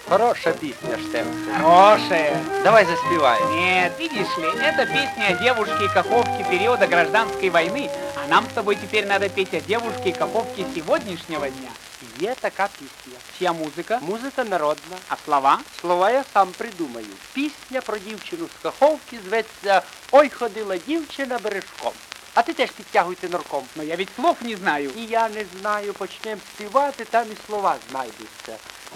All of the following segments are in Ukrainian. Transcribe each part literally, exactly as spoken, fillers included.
Хорошая песня, Штемпель. Хорошая. Давай заспеваем. Нет, видишь ли, это песня о девушке и Каховке периода гражданской войны, а нам с тобой теперь надо петь о девушке и Каховке сегодняшнего дня. Є така пісня. Чья музыка? Музика народна. А слова? Слова я сам придумаю. Пісня про дівчину з Каховки зветься «Ой, ходила дівчина бережком». А ти теж підтягуй тенорком. Но я ведь слов не знаю. І я не знаю, почнемо співати, там і слова знайдуться.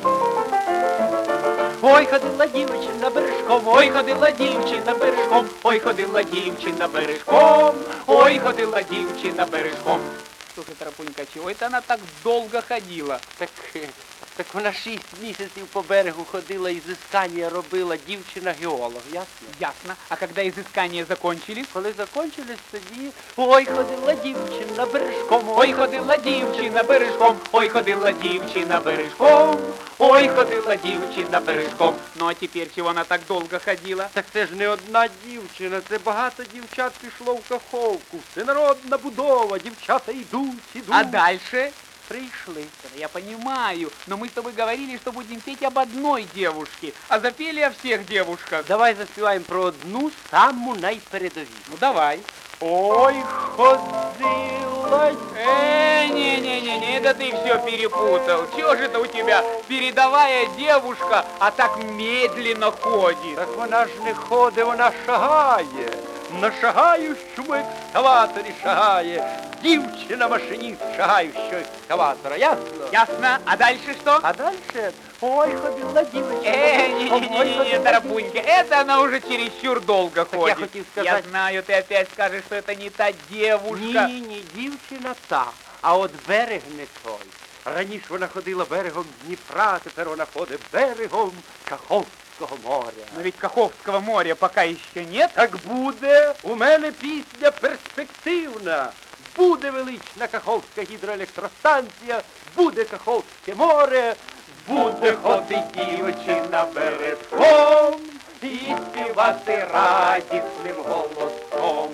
Ой, ходила дівчина бережком, Ой, ходила дівчина бережком, ой, ходила дівчина бережком, ой, ходила дівчина бережком. Слушай, Тарапунька, чего это она так долго ходила? Так, так вона шість місяців по берегу ходила, ізискання робила, дівчина-геолог, ясно? Ясно. А когда изыскания закончились? Коли закончились, тоді ой, ходила дівчина бережком, Ой, ходила дівчина бережком, ой, ходила дівчина бережком, ой, ходила дівчина бережком. Ну а теперь чего она так долго ходила? Так це ж не одна дівчина, це багато дівчат пішло в Каховку. Всенародна будова, дівчата йдуть, ідуть. А дальше? Прийшли. Да я понимаю, но мы с тобой говорили, что будем петь об одной девушке, а запели о всех девушках. Давай заспіваємо про одну саму найпередовішу. Ну давай. Ой, ходила... Э, не-не-не, это ты все перепутал. Чего же это у тебя передовая девушка, а так медленно ходит? Так вона ж не ходить, вона шагає. На шагаючому екскаваторі шагає. Дівчина-машиніст шагаючого екскаватора, ясно? Ясно. А дальше что? А дальше, ой, ходила дівчина. Э, не-не-не, Тарапунька, это она уже чересчур долго я ходит. хотел сказать- Я знаю, ты опять скажешь, что это не та девушка. Ні, ні, дівчина та, а от берег не той. Раніше вона ходила берегом Дніпра, тепер вона ходить берегом Каховського моря. Но ведь Каховского моря пока еще нет. Так буде, у мене пісня перспективна. Буде велична Каховська гідроелектростанція, буде Каховське море, буде ходить дівчина бережком і співати радісним голосом.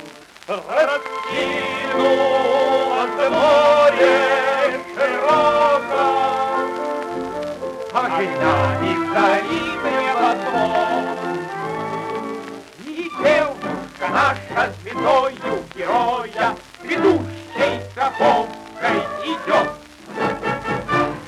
Розкинулося море широко, а глянь, Карибе потом. И девушка наша звездою героя